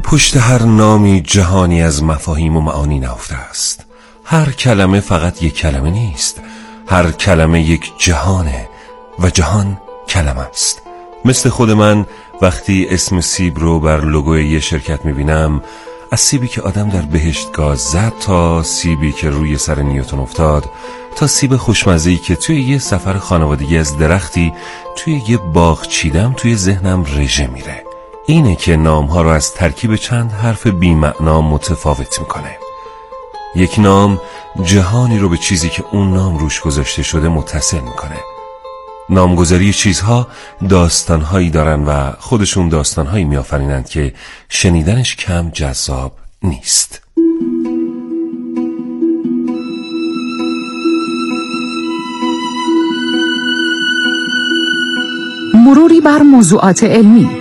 پشت هر نامی جهانی از مفاهیم و معانی نهفته است. هر کلمه فقط یک کلمه نیست، هر کلمه یک جهانه و جهان کلمه است. مثل خود من وقتی اسم سیب رو بر لوگوی یه شرکت میبینم، از سیبی که آدم در بهشت گاز زد تا سیبی که روی سر نیوتن افتاد، تا سیب خوشمزه‌ای که توی یه سفر خانوادگی از درختی توی یه باغ چیدم، توی ذهنم رژه میره. اینه که نامها رو از ترکیب چند حرف بی‌معنا متفاوت میکنه. یک نام جهانی رو به چیزی که اون نام روش گذاشته شده متصل میکنه. نامگذاری چیزها داستانهایی دارن و خودشون داستانهایی میآفرینند که شنیدنش کم جذاب نیست. مروری بر موضوعات علمی.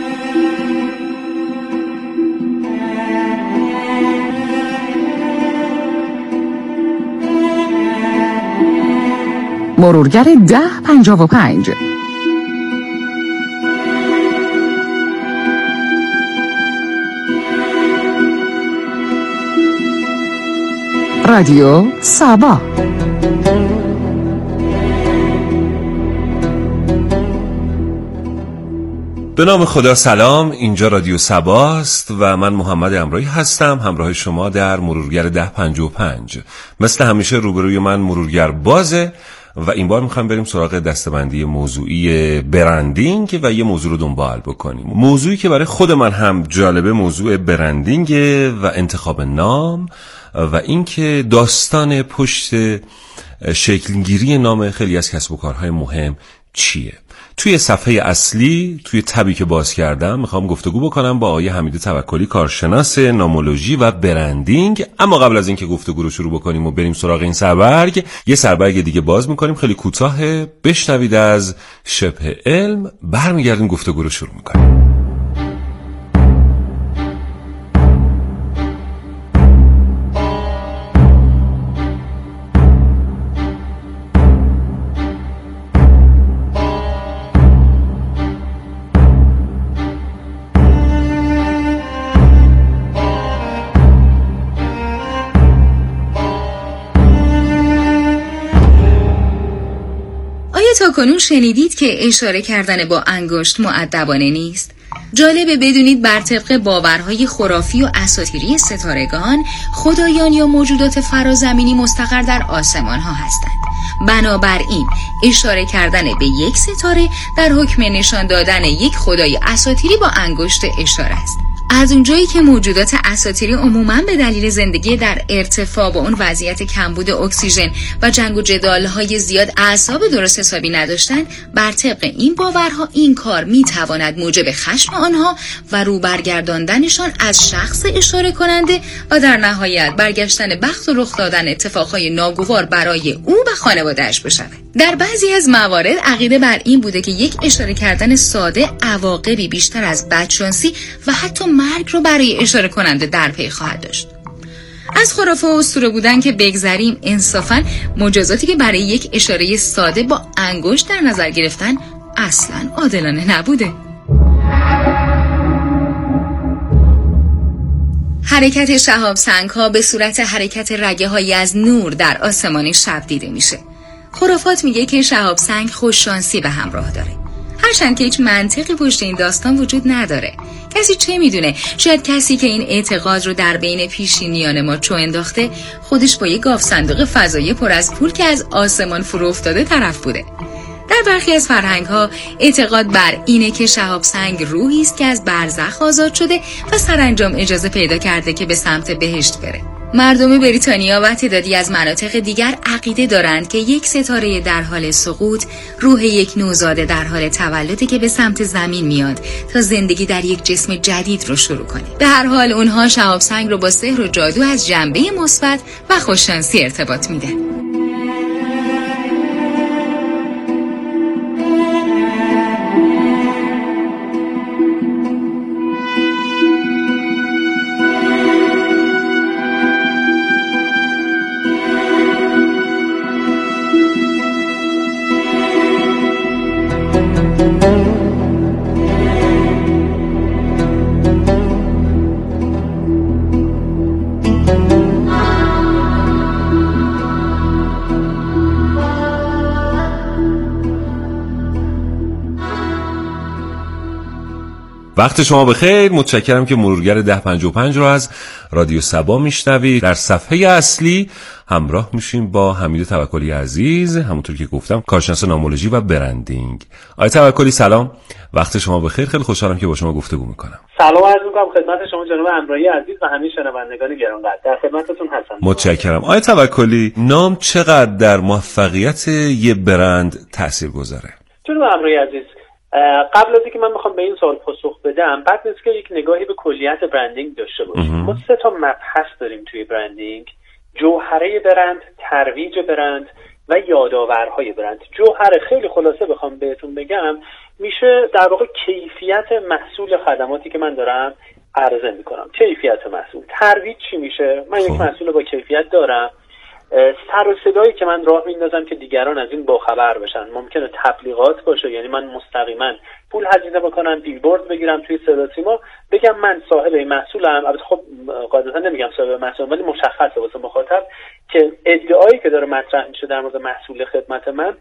مرورگر 1055. رادیو سابا. به نام خدا سلام، اینجا رادیو سباست و من محمد امرایی هستم، همراه شما در مرورگر 1055. مثل همیشه روبروی من مرورگر بازه و این بار میخوایم بریم سراغ دسته‌بندی موضوعی برندینگ و یه موضوع رو دنبال بکنیم. موضوعی که برای خود من هم جالبه موضوع برندینگ و انتخاب نام و اینکه داستان پشت شکلگیری نام خیلی از کسب و کارهای مهم چیه. توی صفحه اصلی، توی تبی که باز کردم، میخوام گفتگو بکنم با آقای حمید توکلی، کارشناس نامولوژی و برندینگ. اما قبل از اینکه گفتگو رو شروع بکنیم و بریم سراغ این سربرگ، یه سربرگ دیگه باز میکنیم خیلی کوتاه. بشنوید از شبه علم، برمیگردیم گفتگو رو شروع میکنیم. تا کنون شنیدید که اشاره کردن با انگشت مؤدبانه نیست؟ جالبه بدونید بر طبق باورهای خرافی و اساطیری ستارگان، خدایان یا موجودات فرازمینی مستقر در آسمان ها هستند. بنابراین اشاره کردن به یک ستاره در حکم نشان دادن یک خدای اساطیری با انگشت اشاره است. از اونجایی که موجودات اساطیری عموماً به دلیل زندگی در ارتفاع با اون وضعیت کمبود اکسیژن و جنگ و جدال‌های زیاد اعصاب درست حسابی نداشتن، بر طبق این باورها این کار میتواند موجب خشم آنها و رو برگرداندنشان از شخص اشاره کننده و در نهایت برگشتن بخت و رخ دادن اتفاقهای ناگوار برای او و خانواده‌اش بشود. در بعضی از موارد عقیده بر این بوده که یک اشاره کردن ساده عواقبی بیشتر از بدشانسی و حتی مرگ رو برای اشاره کننده در پی خواهد داشت. از خرافه و اسطوره بودن که بگذریم، انصافاً مجازاتی که برای یک اشاره ساده با انگشت در نظر گرفتن اصلاً عادلانه نبوده. حرکت شهاب سنگ ها به صورت حرکت رگه هایی از نور در آسمان شب دیده میشه. خرافات میگه که شهاب سنگ خوش شانسی به همراه داره، هرچند که هیچ منطقی پشت این داستان وجود نداره. کسی چه میدونه، شاید کسی که این اعتقاد رو در بین پیشینیان ما چو انداخته خودش با یک گاف صندوق فضایی پر از پول که از آسمان فرو افتاده طرف بوده. در برخی از فرهنگ‌ها اعتقاد بر اینه که شهاب سنگ روحی است که از برزخ آزاد شده و سرانجام اجازه پیدا کرده که به سمت بهشت بره. مردم بریتانیا و تعدادی از مناطق دیگر عقیده دارند که یک ستاره در حال سقوط روح یک نوزاده در حال تولده که به سمت زمین میاد تا زندگی در یک جسم جدید رو شروع کنه. به هر حال اونها شهاب سنگ رو با سحر و جادو از جنبه مثبت و خوششانسی ارتباط میده. وقت شما بخیر. متشکرم که مرورگر 1055 رو از رادیو سبا میشنوید. در صفحه اصلی همراه میشیم با حمید توکلی عزیز، همونطور که گفتم کارشناس نامولوژی و برندینگ. آقای توکلی سلام، وقت شما بخیر. خیلی خوشحالم که با شما گفتگو میکنم. سلام عرض میکنم خدمت شما جناب امرایی عزیز و همه شنوندگان گرامی‌قدر. در خدمتتون هستم. متشکرم. آقای توکلی، نام چقدر در موفقیت یه برند تاثیرگذاره؟ جناب امرایی عزیز، قبل از اینکه من بخوام به این سوال پاسخ بدم، بعد نیست که یک نگاهی به کلیت برندینگ داشته باشیم. ما 3 تا مبحث داریم توی برندینگ: جوهره برند، ترویج برند و یادآورهای برند. جوهره خیلی خلاصه بخوام بهتون بگم میشه در واقع کیفیت محصول خدماتی که من دارم عرضه میکنم. کیفیت محصول. ترویج چی میشه؟ من یک محصول با کیفیت دارم، سر و صدایی که من راه میندازم که دیگران از این باخبر بشن. ممکنه تبلیغات باشه، یعنی من مستقیما پول هزینه بکنم، بیلبورد بگیرم توی صدا سیما، بگم من صاحب این محصولم. البته خب قاعدتا نمیگم صاحب محصول، ولی مشخصه واسه مخاطب که ادعایی که داره مطرح میشه در مورد محصول خدمت من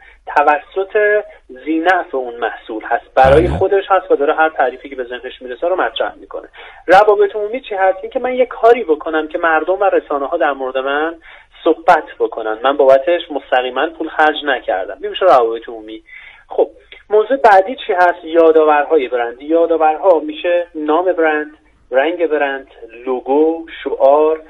توسط ذینفع اون محصول هست، برای خودش هست و داره هر تعریفی که به ذهنش میرسه رو مطرح میکنه. روابط عمومی چی هست؟ این که من یک کاری بکنم که مردم و رسانه‌ها در مورد من صحبت بکنن، من بابتش مستقیما پول خرج نکردم. میشه روابط عمومی. خب موضوع بعدی چی هست؟ یادآورهای برند. یادآورها میشه نام برند، رنگ برند، لوگو، شعار،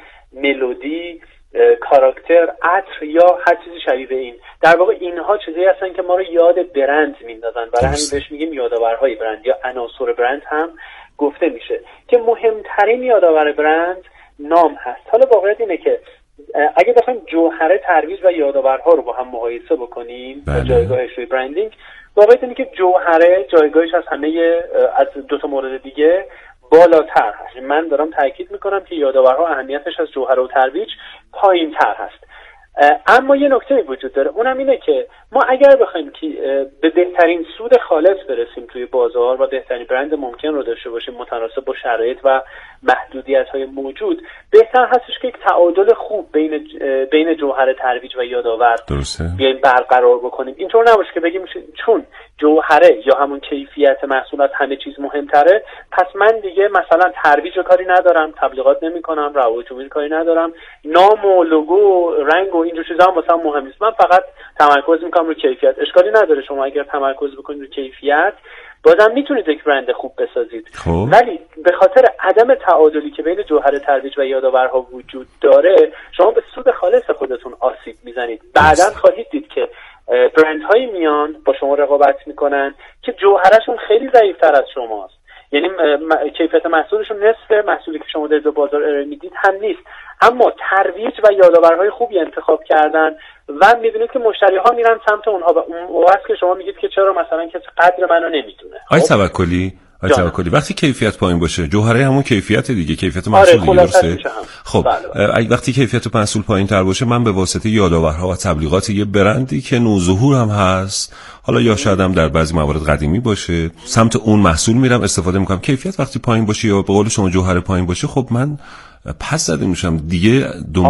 ملودی، کاراکتر، عطر یا هر چیزی شبیه این. در واقع اینها چیزایی هستن که ما رو یاد برند میندازن، برای همین بهش میگیم یادآورهای برند یا عناصر برند هم گفته میشه که مهمترین یادآور برند نام هست. حالا واقعیت اینه که اگه بخوایم جوهره، ترویج و یادآورها رو با هم مقایسه بکنیم با جایگاهش توی برندینگ، واقعیت اینه که جوهره جایگاهش از همه از 2 تا مورد دیگه بالاتر هست. من دارم تاکید میکنم که یادآورها اهمیتش از جوهره و ترویج پایین‌تر هست. اما یه نکته وجود داره، اونم اینه که ما اگر بخوایم که به بهترین سود خالص برسیم توی بازار و بهترین برند ممکن رو داشته باشیم متناسب با شرایط و محدودیت‌های موجود، بهتر هستش که یک تعادل خوب بین جوهره، ترویج و یادآور بیایم برقرار بکنیم. اینطور نباشه که بگیم چون جوهره یا همون کیفیت محصولات همه چیز مهمتره، پس من دیگه مثلا ترویج رو کاری ندارم، تبلیغات نمی‌کنم، روابط عمومی کاری ندارم، نام و لوگو، رنگ و اینجور چیزا هم واسم مهم نیست، من فقط تمرکز می‌کنم رو کیفیت. اشکالی نداره شما اگر تمرکز بکنید رو کیفیت، بازم میتونید یک برند خوب بسازید. ولی به خاطر عدم تعادلی که بین جوهره، ترویج و یادآورها وجود داره، شما به سود خالص خودتون آسیب میزنید. بعداً خواهید دید که برندهایی میان با شما رقابت میکنن که جوهرهشون خیلی ضعیف‌تر از شماست، یعنی کیفیت محصولشون نصف محصولی که شما در بازار ارائه میدید هم نیست، اما ترویج و یادآورهای خوبی انتخاب کردن و میبینید که مشتری‌ها میرن سمت اونها و اون واسه که شما میگید که چرا مثلا کسی قدر منو نمیدونه. آقای توکلی وقتی کیفیت پایین باشه، جوهره همون کیفیت دیگه، کیفیت محصول دیگه، درسته؟ خب وقتی کیفیت محصول پایین‌تر باشه، من به واسطه یادآورها و تبلیغات یه برندی که نوظهور هم هست، حالا یا شاید هم در بعضی موارد قدیمی باشه، سمت اون محصول میرم، استفاده میکنم. کیفیت وقتی پایین باشه یا به قول شما جوهره پایین باشه، خب من پس زده میشم دیگه،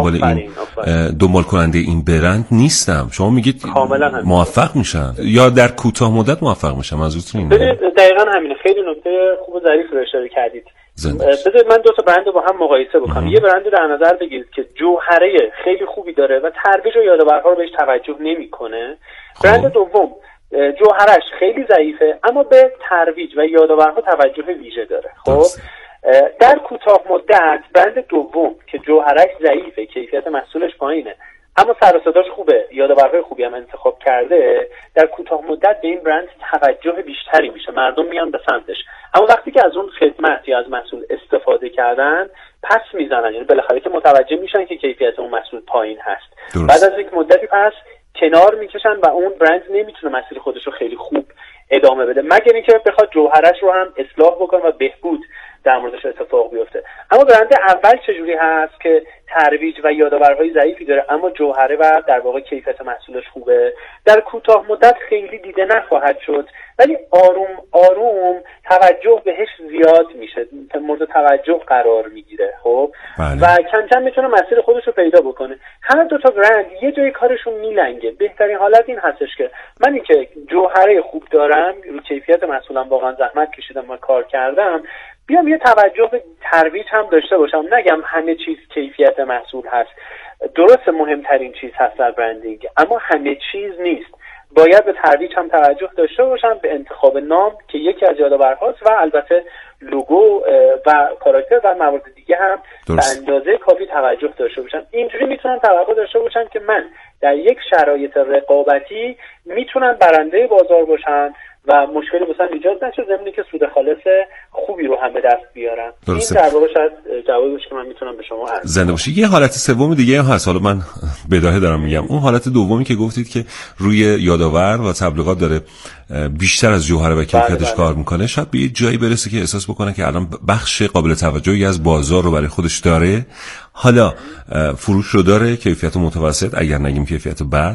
دنبال کننده این برند نیستم. شما میگید موفق میشم یا در کوتاه مدت موفق میشم، منظورتون اینه؟ دقیقاً همینه. خیلی نکته خوب و ظریف رو اشاره کردید. بذارید من 2 تا برند رو با هم مقایسه بکنم. یه برند رو در نظر بگیرید که جوهره خیلی خوبی داره و ترویج و یادآورها رو بهش توجه نمیکنه. برند دوم جوهرش خیلی ضعیفه اما به ترویج و یادآورها توجه ویژه داره. خب در کوتاه مدت برند دوم که جوهرش ضعیفه، کیفیت محصولش پایینه اما سر و صداش خوبه، یادآورهای خوبی هم انتخاب کرده، در کوتاه مدت به این برند توجه بیشتری میشه، مردم میان به سمتش. اما وقتی که از اون خدمت یا از محصول استفاده کردن پس میزنن، یعنی بالاخره که متوجه میشن که کیفیت اون محصول پایین هست، بعد از یک مدتی پس کنار میکشن و اون برند نمیتونه مسیر خودش رو خیلی خوب ادامه بده، مگر اینکه بخواد جوهرش رو هم اصلاح بکنه و بهبود در موردش اتفاق بیفته. اما برند اول چجوری هست که ترویج و یادآورهای ضعیفی داره، اما جوهره و در واقع کیفیت محصولش خوبه، در کوتاه مدت خیلی دیده نخواهد شد، ولی آروم آروم توجه بهش زیاد میشه، مورد توجه قرار میگیره. خب و کم کم میتونه مسیر خودش رو پیدا بکنه. هر دو تا برند یه جای کارشون میلنگه. بهترین حالت این هستش که منی که جوهره خوب دارم، رو کیفیت محصولم واقعا زحمت کشیدم و کار کردم، بیام یه توجه به ترویج هم داشته باشم. نگم همه چیز کیفیت محصول هست، درست مهمترین چیز هست در برندینگ، اما همه چیز نیست. باید به ترویج هم توجه داشته باشم، به انتخاب نام که یکی از یادآورهاست، و البته لوگو و کاراکتر و موارد دیگه هم به اندازه کافی توجه داشته باشم. اینجوری میتونم توقع داشته باشم که من در یک شرایط رقابتی میتونم برنده بازار باشم و مشکلی واسم ایجاد نشه، ضمن که سود خالص خوبی رو هم به دست بیارم. درسته. این در واقع شاید جوابی باشه که من میتونم به شما عرض زنده باشی. یه حالت سوم دیگه هست، حالا من بداهه دارم میگم، اون حالت دومی که گفتید که روی یادآور و تبلیغات داره بیشتر از جوهره و کیفیتش کار میکنه، شاید به یه جایی برسه که احساس بکنه که الان بخش قابل توجهی از بازار رو برای خودش داره، حالا فروش رو داره، کیفیت متوسط اگر نگیم کیفیت بد،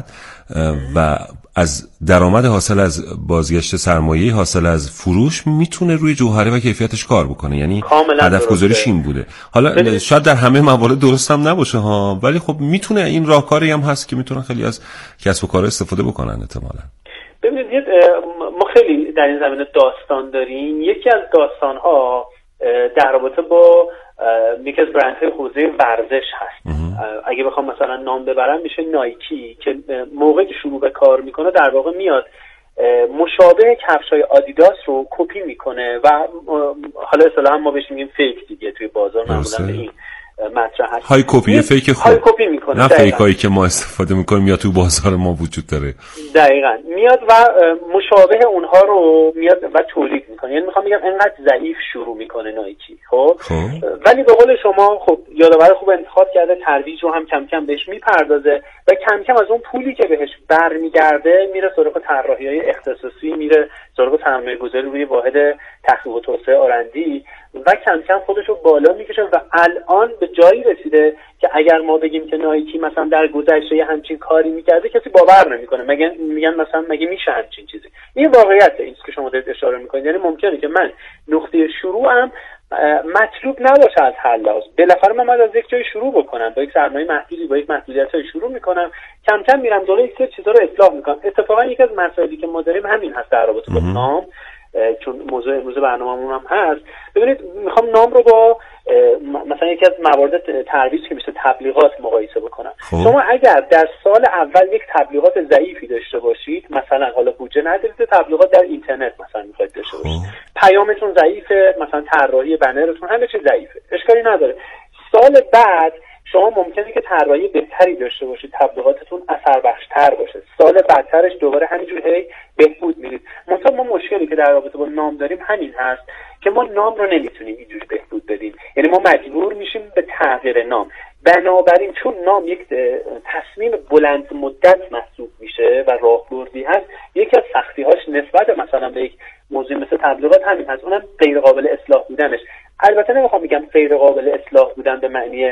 و از درآمد حاصل از بازگشت سرمایه حاصل از فروش میتونه روی جوهره و کیفیتش کار بکنه. یعنی هدف گذاریش این بوده. حالا شاید در همه موارد درست هم نباشه ها، ولی خب میتونه این راهکاری هم هست که میتونن خیلی از کسب و کارها استفاده بکنن احتمالاً. ببینید ما خیلی در این زمینه داستان داریم. یکی از داستان‌ها در رابطه با یکی از برندهای حوزه ورزش هست. اگه بخوام مثلا نام ببرم میشه نایکی، که موقعی که شروع به کار میکنه در واقع میاد مشابه کفشای آدیداس رو کپی میکنه و حالا اصطلاحاً ما بهش میگیم فیک دیگه توی بازار معمولا به این مطرح هست. های کپی فیک خوب. های کپی میکنه. نه فیک هایی که ما استفاده میکنیم یا تو بازار ما وجود داره. دقیقاً میاد و مشابه اونها رو میاد و تولید میکنه. یعنی میخوام بگم انقدر ضعیف شروع میکنه نایکی. خب ولی به قول شما خب یادآور خوب انتخاب کرده، ترویج رو هم کم کم بهش میپردازه و کم کم از اون پولی که بهش برمیگرده میره سراغ طراحی‌های اختصاصی، میره سراغ سرمایه‌گذاری روی واحد تحقیق و توسعه آرندی و کم کم خودش رو بالا میکشه و الان به جایی رسیده که اگر ما بگیم که نایکی مثلا در گذشته یه همچین کاری میکرده کسی باور نمیکنه. میگن مثلا مگه میشه همچین چیزی؟ این واقعیت این که شما دارید اشاره میکنید. یعنی ممکنه که من نقطه شروعم مطلوب نباشه از هر لحاظ، بالاخره من باید از یک جای شروع بکنم، با یک سرمایه محدودی، با یک محدودیت‌های شروع میکنم، کم کم میرم جلوی یک سری چیزا رو اصلاح میکنم. اتفاقا یکی از مسائلی که ما داریم همین هست در رابطه با نام، چون موضوع امروز برنامه‌مون هم هست. ببینید میخوام نام رو با مثلا یکی از موارد ترویج که میشه تبلیغات مقایسه بکنم. شما اگر در سال اول یک تبلیغات ضعیفی داشته باشید، مثلا حالا بودجه ندارید، تبلیغات در اینترنت مثلا میخواید داشته باشید، پیامتون ضعیفه، مثلا طراحی بنرتون همه چیز ضعیفه، اشکالی نداره. سال بعد شما ممکنه که طراحی بهتری داشته باشید، تبلیغاتتون اثر بخشتر باشه، سال بعدترش دوباره همینجوری بهبود میرید. منتها ما مشکلی که در رابطه با نام داریم همین هست که ما نام رو نمیتونیم اینجوری بهبود بدیم. یعنی ما مجبور میشیم به تغییر نام. بنابراین چون نام یک تصمیم بلند مدت محسوب میشه و راهبردی هست، یکی از سختی‌هاش نسبت مثلا به یک موضوع مثل تبلیغات همین هست، اونم غیر قابل اصلاح بودنش. البته نمیخوام بگم غیر قابل اصلاح بودن به معنی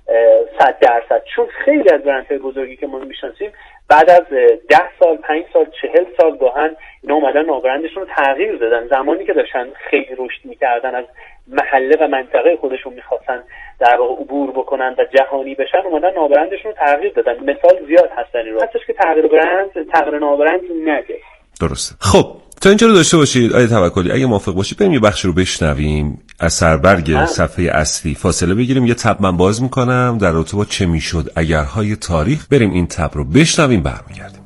100%، چون خیلی از برندهای بزرگی که ما میشناسیم بعد از 10 سال، 5 سال، 40 سال گاهن اینا اومدن نامبرندشون رو تغییر دادن. زمانی که داشتن خیلی رشد میکردن، از محله و منطقه خودشون میخواستن در واقع عبور بکنن و جهانی بشن، اومدن نامبرندشون رو تغییر دادن. مثال زیاد هستن این رو هستش که تغییر برند، تغییر نامبرند نده. درسته. خب تا اینجا رو داشته باشید آیه توکلی، اگه موافق باشید بریم یه بخش رو بشنویم از سربرگ صفحه اصلی، فاصله بگیریم، یه تب من باز میکنم در رابطه با چه میشد اگرهای تاریخ، بریم این تب رو بشنویم برمیگردیم.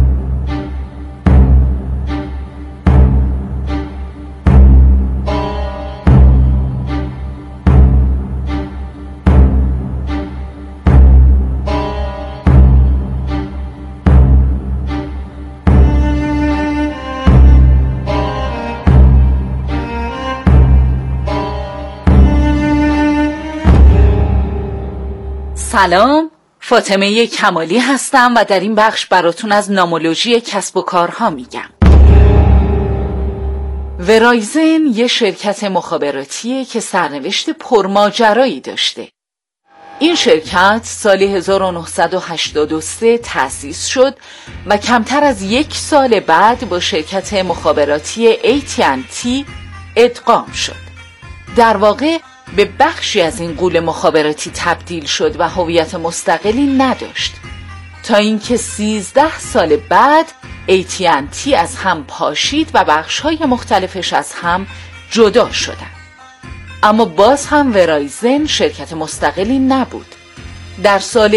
سلام، فاطمه کمالی هستم و در این بخش براتون از نامولوژی کسب و کارها میگم. ورایزن یه شرکت مخابراتیه که سرنوشت پرماجرایی داشته. این شرکت سال 1983 تأسیس شد و کمتر از 1 سال بعد با شرکت مخابراتی AT&T ادغام شد. در واقع به بخشی از این غول مخابراتی تبدیل شد و هویت مستقلی نداشت تا اینکه 13 سال بعد AT&T از هم پاشید و بخش‌های مختلفش از هم جدا شدند. اما باز هم ورایزن شرکت مستقلی نبود. در سال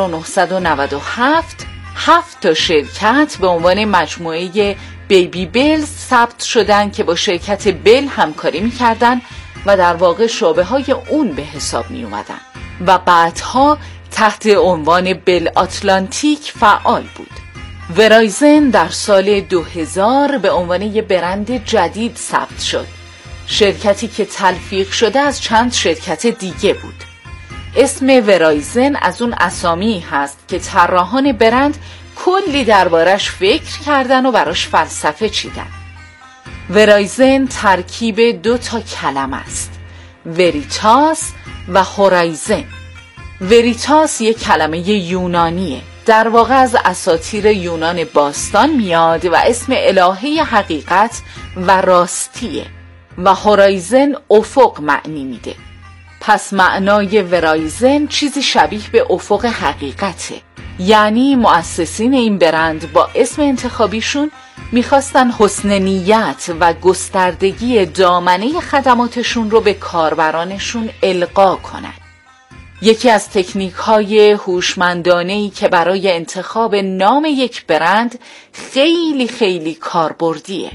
1997 7 تا شرکت به عنوان مجموعه بیبی بلز ثبت شدند که با شرکت بل همکاری می‌کردند و در واقع شعبه‌های اون به حساب می‌اومدن و بعدها تحت عنوان بل آتلانتیک فعال بود. ورایزن در سال 2000 به عنوان یک برند جدید ثبت شد. شرکتی که تلفیق شده از چند شرکت دیگه بود. اسم ورایزن از اون اسامی هست که طراحان برند کلی دربارش فکر کردن و براش فلسفه چیدن. ورایزن ترکیب 2 تا کلمه است: وریتاس و هورایزن. وریتاس یک کلمه یونانیه، در واقع از اساطیر یونان باستان میاد و اسم الهه حقیقت و راستیه و هورایزن افق معنی میده. پس معنای ورایزن چیزی شبیه به افق حقیقته. یعنی مؤسسین این برند با اسم انتخابیشون میخواستن حسن نیت و گستردگی دامنه خدماتشون رو به کاربرانشون القا کنن. یکی از تکنیک‌های هوشمندانه‌ای که برای انتخاب نام یک برند خیلی خیلی کاربردیه.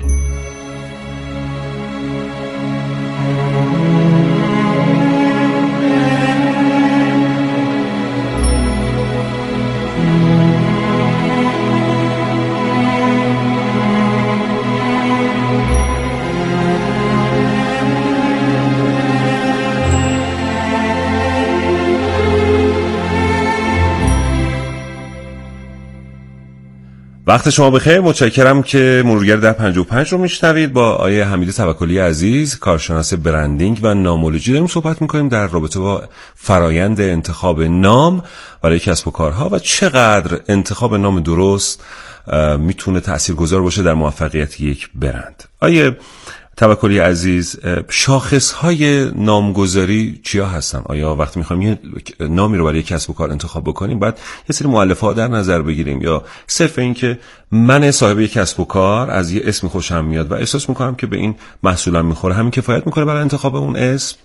وقت شما بخیر. متشکرم که مرورگر در 55 رو میشنوید. با آیه حمید توکلی عزیز، کارشناس برندینگ و نامولوژی، داریم صحبت میکنیم در رابطه با فرایند انتخاب نام برای کسب و کارها و چقدر انتخاب نام درست میتونه تاثیرگذار باشه در موفقیت یک برند. آیه توکلی عزیز، شاخصهای نامگذاری چیا هستن؟ آیا وقتی میخوایم یه نامی رو برای کسب و کار انتخاب بکنیم باید یه سری مؤلفه‌ها در نظر بگیریم، یا صرف این که من صاحب یک کسب و کار از یه اسمی خوشم میاد و احساس میکنم که به این محصولم میخوره، همین کفایت میکنه برای انتخاب اون اسم؟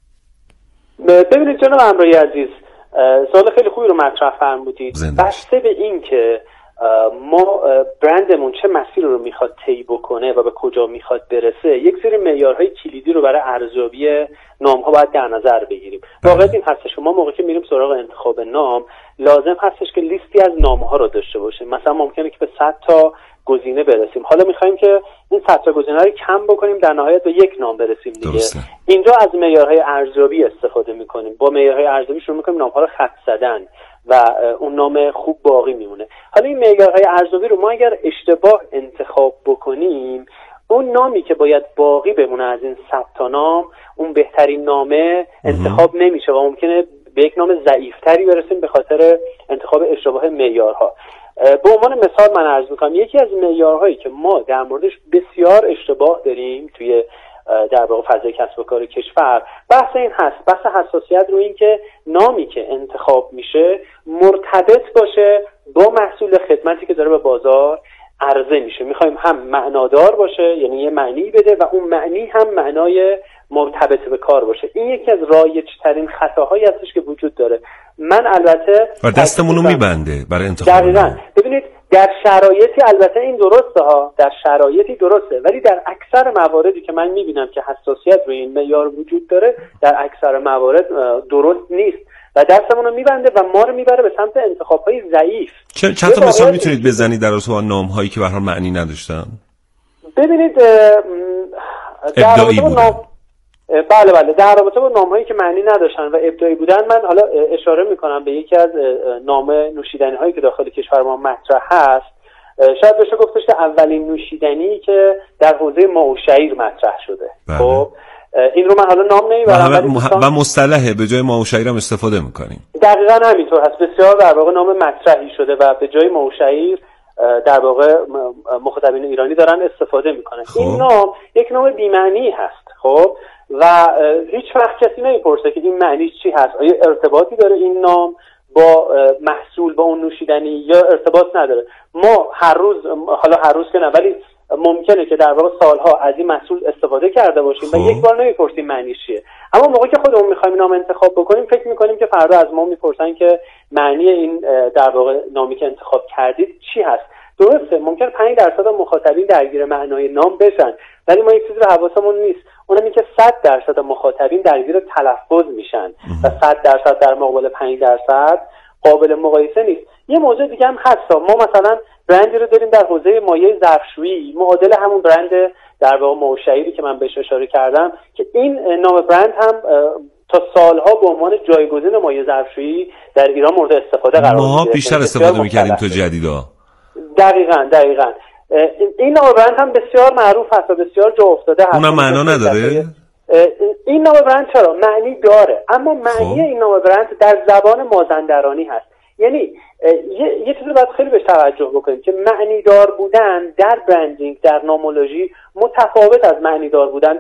ببینید جناب امرایی عزیز، سوال خیلی خوبی رو مطرح فرمودید. بسته به این که ما برندمون چه مسیری رو میخواد طی بکنه و به کجا میخواد برسه، یک سری معیارهای کلیدی رو برای ارزیابی نام‌ها باید در نظر بگیریم. واقعا این هستش که ما موقعی که میریم سراغ انتخاب نام لازم هستش که لیستی از نام‌ها رو داشته باشیم. مثلا ممکنه که به 100 تا گزینه برسیم، حالا میخوایم که این 100 تا گزینه رو کم بکنیم، در نهایت به یک نام برسیم دیگه. اینجا از معیارهای ارزیابی استفاده میکنیم. با معیارهای ارزیابی شروع میکنیم نام‌ها رو خط زدن و اون نام خوب باقی میمونه. حالا این معیارهای ارزیابی رو ما اگر اشتباه انتخاب بکنیم، اون نامی که باید باقی بمونه از این 100 تا نام، اون بهترین نامه انتخاب نمیشه و ممکنه به یک نام ضعیفتری برسیم به خاطر انتخاب اشتباه معیارها. به عنوان مثال من عرض میکنم یکی از معیارهایی که ما در موردش بسیار اشتباه داریم توی در واقع فضای کسب و کار کشور، بحث این هست، بحث حساسیت رو این که نامی که انتخاب میشه مرتبط باشه با محصول خدمتی که داره به بازار عرضه میشه. میخوایم هم معنادار باشه، یعنی یه معنی بده، و اون معنی هم معنای مرتبط به کار باشه. این یکی از رایج‌ترین خطاهایی هستش که وجود داره. من البته و دستمون رو میبنده برای انتخاب. دقیقاً. ببینید در شرایطی البته این درسته ها، در شرایطی درسته، ولی در اکثر مواردی که من میبینم که حساسیت روی این معیار وجود داره، در اکثر موارد درست نیست و دستمون رو میبنده و ما رو میبره به سمت انتخاب‌های ضعیف. چند تا مثال میتونید بزنید در رابطه با نام‌هایی که به هر حال معنی نداشتن؟ ببینید ابداعی بودن. بله در رابطه با نام‌هایی که معنی نداشتن و ابداعی بودن، من حالا اشاره میکنم به یکی از نام نوشیدنی هایی که داخل کشور ما مطرح هست. شاید بشه گفتش که اولین نوشیدنی که در حوزه ماء و شعیر مطرح شده. خب این رو من حالا نام نمیبرم و مصطلحه به جای ماه و شعیر هم استفاده میکنیم. دقیقاً همینطور هست. بسیار در واقع نام مطرحی شده و به جای ماه و شعیر در واقع مخاطبین ایرانی دارن استفاده میکنن. این نام یک نام بی‌معنی هست. خب و هیچ وقت کسی نمیپرسه که این معنیش چی هست. آیا ارتباطی داره این نام با محصول، با اون نوشیدنی، یا ارتباط نداره؟ ما هر روز که نه، ولی ممکنه که در واقع سالها از این محصول استفاده کرده باشیم و یک بار نمیپرسیم معنیش چیه. اما موقعی که خودمون میخوایم نام انتخاب بکنیم فکر میکنیم که فردا از ما میپرسن که معنی این در واقع نامی که انتخاب کردید چی هست. درسته ممکن 5% مخاطبین درگیر معنای نام بشن، ولی ما یک چیزی رو حواسمون نیست، اونم این که 100% مخاطبین درگیر تلفظ میشن و 100% در مقابل 5% قابل مقایسه نیست. یه موضوع دیگه هم هست. ما مثلا برندی رو داریم در حوزه مایع ظرفشویی، معادل همون برند در واقع ماه و شعیری که من بهش اشاره کردم، که این نام برند هم تا سالها به عنوان جایگزین مایع ظرفشویی در ایران مورد استفاده قرار گرفته. ما بیشتر استفاده می‌کردیم تو جدیدا. دقیقاً این نام برند هم بسیار معروف هست و بسیار جا افتاده هست. اونم معنا نداره؟ این نام برند چرا معنی داره، اما معنی این نام برند در زبان مازندرانی هست. یعنی یه چیزی رو باید خیلی بهش توجه بکنیم که معنی دار بودن در برندینگ، در نامولوژی متفاوت از معنی دار بودن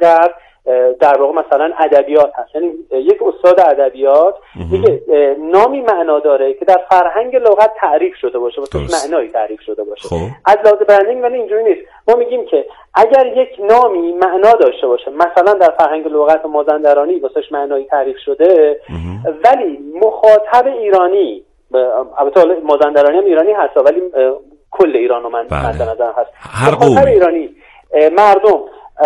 در واقع مثلا ادبیات هست. یعنی یک استاد ادبیات میگه نامی معنا داره که در فرهنگ لغت تعریف شده باشه و توش معنایی تعریف شده باشه. از لحاظ برندینگ ولی اینجوری نیست. ما میگیم که اگر یک نامی معنا داشته باشه، مثلا در فرهنگ لغت مازندرانی واسش معنایی تعریف شده، ولی مخاطب ایرانی، البته مازندرانی هم ایرانی هست ولی کل ایران رو من در نظر هست، مخاطب ایرانی مردم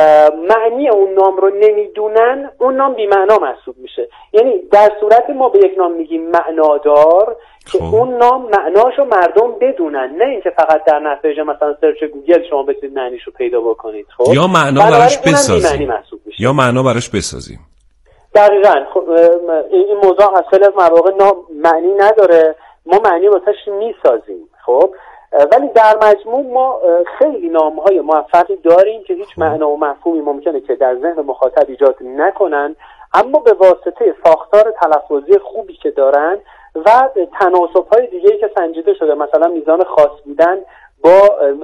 معنی اون نام رو نمیدونن، اون نام بی معنا محسوب میشه. یعنی در صورت ما به یک نام میگیم معنادار که اون نام معناشو مردم بدونن، نه اینکه فقط در نتایج مثلا سرچ گوگل شما بتونید معنیشو پیدا بکنید. خب یا معنا براش بسازیم یا معنا براش بسازیم. دقیقاً. خب این موضوع خیلی از مواقع نام معنی نداره، ما معنی واسش میسازیم. خب ولی در مجموع ما خیلی نام‌های موفقی داریم که هیچ معنا و مفهومی ممکنه که در ذهن مخاطب ایجاد نکنن، اما به واسطه ساختار تلفظی خوبی که دارن و تناسب‌های دیگه‌ای که سنجیده شده، مثلا میزان خاص بودن با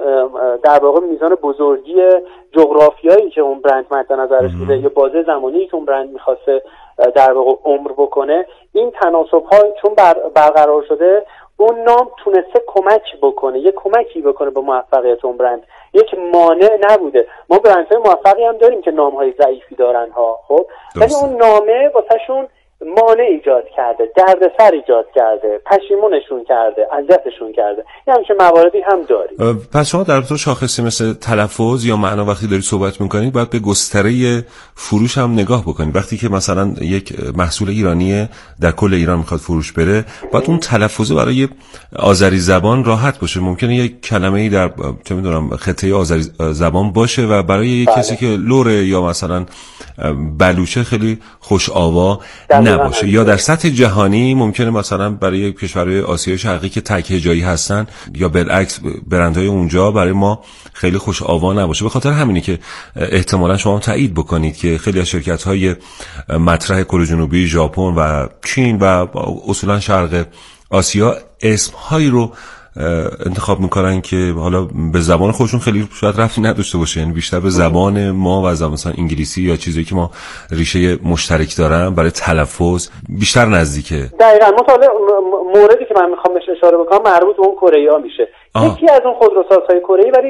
در واقع میزان بزرگی جغرافیایی که اون برند مد نظرش بوده یا بازه زمانی که اون برند می‌خواسته در واقع عمر بکنه، این تناسب‌ها چون برقرار شده، اون نام تونسته یه کمکی بکنه به موفقیت اون برند، یک مانع نبوده. ما برندهای موفقی هم داریم که نام‌های ضعیفی دارن ها، خب ولی اون نامه واسهشون مانع ایجاد کرده، دردسر ایجاد کرده، پشیمونشون کرده، اذیتشون کرده. یه همچین مواردی هم داریم. پس شما در تو شاخصی مثل تلفظ یا معنا وقتی دارید صحبت میکنید باید به گستره فروش هم نگاه بکنید. وقتی که مثلا یک محصول ایرانی در کل ایران میخواد فروش بره، باید اون تلفظ برای آذری زبان راحت باشه. ممکنه یک کلمه‌ای در چه میدونم خطه آذری زبان باشه و برای یک کسی که لور یا مثلا بلوچه خیلی خوش آوا نباشه، یا در سطح جهانی ممکنه مثلا برای کشورهای آسیای شرقی که تک هجایی هستن یا بالعکس برندهای اونجا برای ما خیلی خوش آوا نباشه. به خاطر همینه که احتمالا شما تایید بکنید که خیلی از شرکت‌های مطرح کره جنوبی، ژاپن و چین و اصولا شرق آسیا اسم‌هایی رو انتخاب میکنن که حالا به زبان خودشون خیلی شاید ربطی نداشته باشه، یعنی بیشتر به زبان ما و زبان مثلا انگلیسی یا چیزی که ما ریشه مشترک دارن برای تلفظ بیشتر نزدیکه. دقیقاً. مطالعه موردی که من میخوام بهش اشاره بکنم مربوط به اون کره‌ای‌ها میشه. یکی از اون خودروسازهای کره‌ای ولی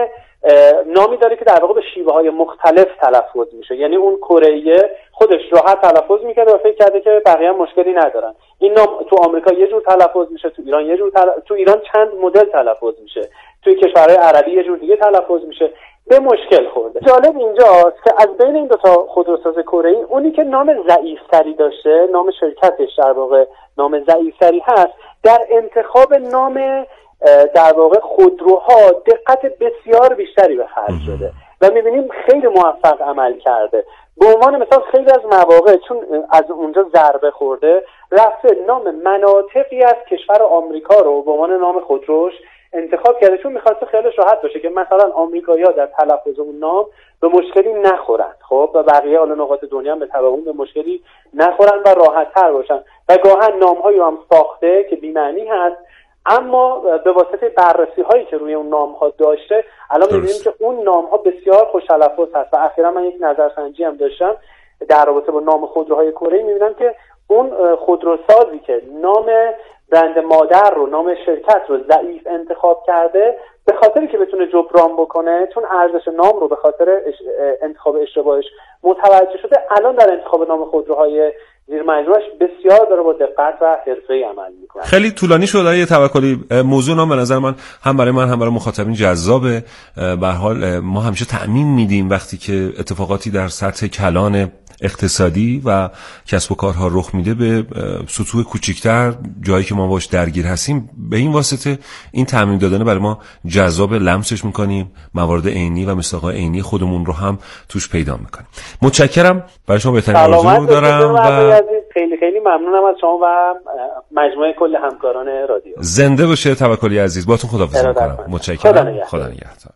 نامی داره که در واقع به شیوه‌های مختلف تلفظ میشه. یعنی اون کره‌ای خودش راحت تلفظ میکرده و فکر کرده که بقیه هم مشکلی ندارن. این نام تو آمریکا یه جور تلفظ میشه، تو ایران یه جور تو ایران چند مدل تلفظ میشه، توی کشورهای عربی یه جور دیگه تلفظ میشه. به مشکل خورده. جالب اینجاست که از بین این دو تا خودروساز کره‌ای اونی که نام ضعیف‌تری داشته، نام شرکتش در واقع نام ضعیف‌تری هست، در انتخاب نام در واقع خودروها دقت بسیار بیشتری به خرج شده و می‌بینیم خیلی موفق عمل کرده. به عنوان مثال خیلی از مواقع چون از اونجا ضربه خورده، رفته نام مناطقی از کشور آمریکا رو به عنوان نام خودروش انتخاب کرده چون می‌خواسته خیالش راحت باشه که مثلا آمریکایی‌ها در تلفظ اون نام به مشکلی نخورن، خب و بقیه حالا نقاط دنیا هم به تبع اون به مشکلی نخورن و راحت‌تر باشن و گاهن نام‌هایی هم ساخته که بی‌معنی هست، اما به واسطه بررسی‌هایی که روی اون نام‌ها داشته الان می‌بینیم که اون نام‌ها بسیار خوش تلفظ هست و اخیراً من یک نظرسنجی هم داشتم در رابطه با نام خودروهای کره‌ای، می‌بینم که اون خودروسازی که نام برند مادر رو، نام شرکت رو ضعیف انتخاب کرده، به خاطری که بتونه جبران بکنه، چون ارزش نام رو به خاطر انتخاب اشتباهش متوجه شده، الان در انتخاب نام خودروهای زیر مجموعش بسیار داره با دقت و حرفه‌ای عمل میکنه. خیلی طولانی شد آقای توکلی. موضوع نام به نظر من هم برای مخاطبین جذابه. به هر حال ما همیشه تعمیم میدیم وقتی که اتفاقاتی در سطح کلان اقتصادی و کسب و کارها رخ میده به سطوح کوچیک‌تر، جایی که ما باش درگیر هستیم، به این واسطه این تعمیم دادن برای ما جذاب، لمسش میکنیم، موارد عینی و مصداق‌های عینی خودمون رو هم توش پیدا میکنیم. متشکرم، برای شما بهترین آرزو دارم و خیلی خیلی ممنونم از شما و مجموعه کل همکاران رادیو. زنده باشه توکلی عزیز، باهاتون خداحافظی میکنم. متشکرم، خدا نگهدار.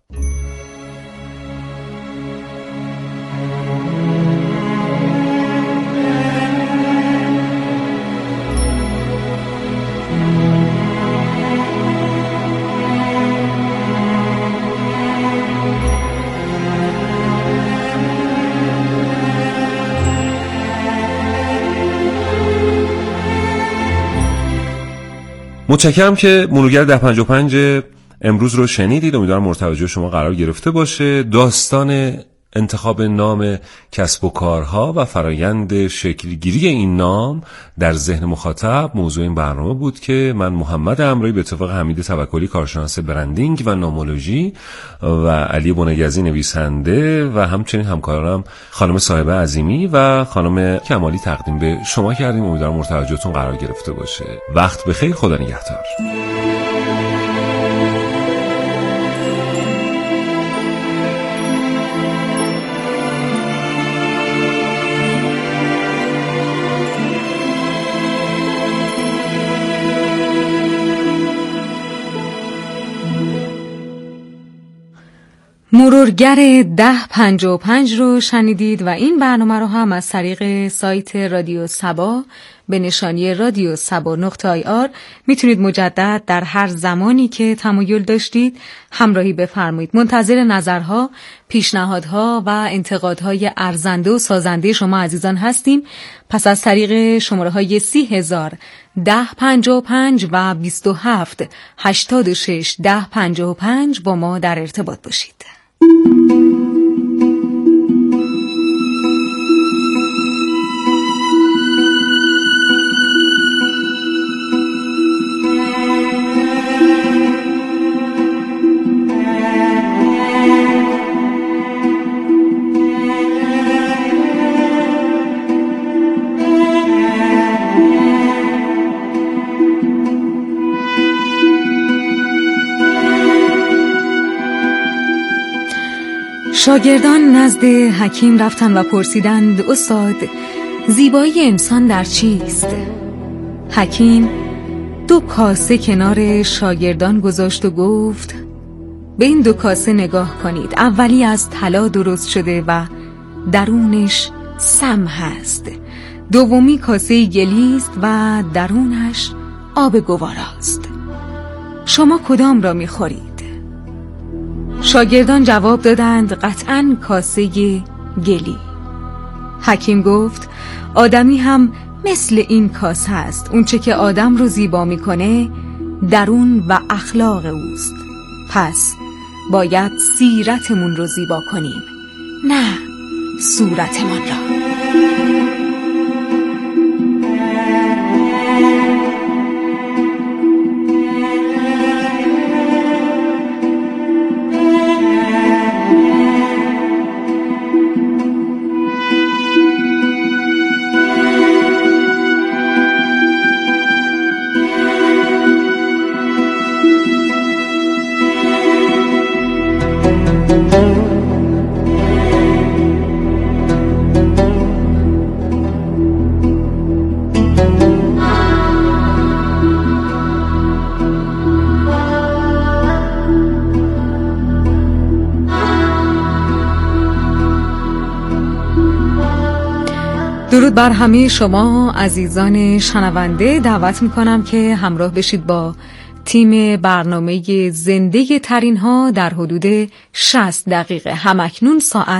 متشکرم که مرورگر 1055 امروز رو شنیدید. امیدوارم مورد توجه شما قرار گرفته باشه. داستان انتخاب نام کسب و کارها و فرایند شکلگیری این نام در ذهن مخاطب موضوع این برنامه بود که من محمد امرایی به اتفاق حمید توکلی کارشناس برندینگ و نامولوژی و علی بنگزی نویسنده و همچنین همکارانم خانم صاحبه عظیمی و خانم کمالی تقدیم به شما کردیم. امیدوارم مورد توجهتون قرار گرفته باشه. وقت بخیر، خدا نگهدار. مرورگر 1055 رو شنیدید و این برنامه رو هم از طریق سایت رادیو سبا به نشانی radiosaba.ir میتونید مجدد در هر زمانی که تمایل داشتید همراهی بفرمایید. منتظر نظرها، پیشنهادها و انتقادهای ارزنده و سازنده شما عزیزان هستیم. پس از طریق شماره‌های 30,000 1055 و 27 86 1055 با ما در ارتباط باشید. شاگردان نزد حکیم رفتند و پرسیدند استاد، زیبایی انسان در چیست؟ حکیم 2 کاسه کنار شاگردان گذاشت و گفت به این 2 کاسه نگاه کنید. اولی از طلا درست شده و درونش سم هست. دومی کاسه گلی است و درونش آب گواراست. شما کدام را می‌خورید؟ شاگردان جواب دادند قطعاً کاسه گلی. حکیم گفت آدمی هم مثل این کاسه است. اونچه که آدم رو زیبا میکنه درون و اخلاق اوست. پس باید سیرتمون رو زیبا کنیم، نه صورتمان را. درود بر همه شما عزیزان شنونده. دعوت میکنم که همراه بشید با تیم برنامه زنده ترین ها در حدود 60 دقیقه. همکنون ساعت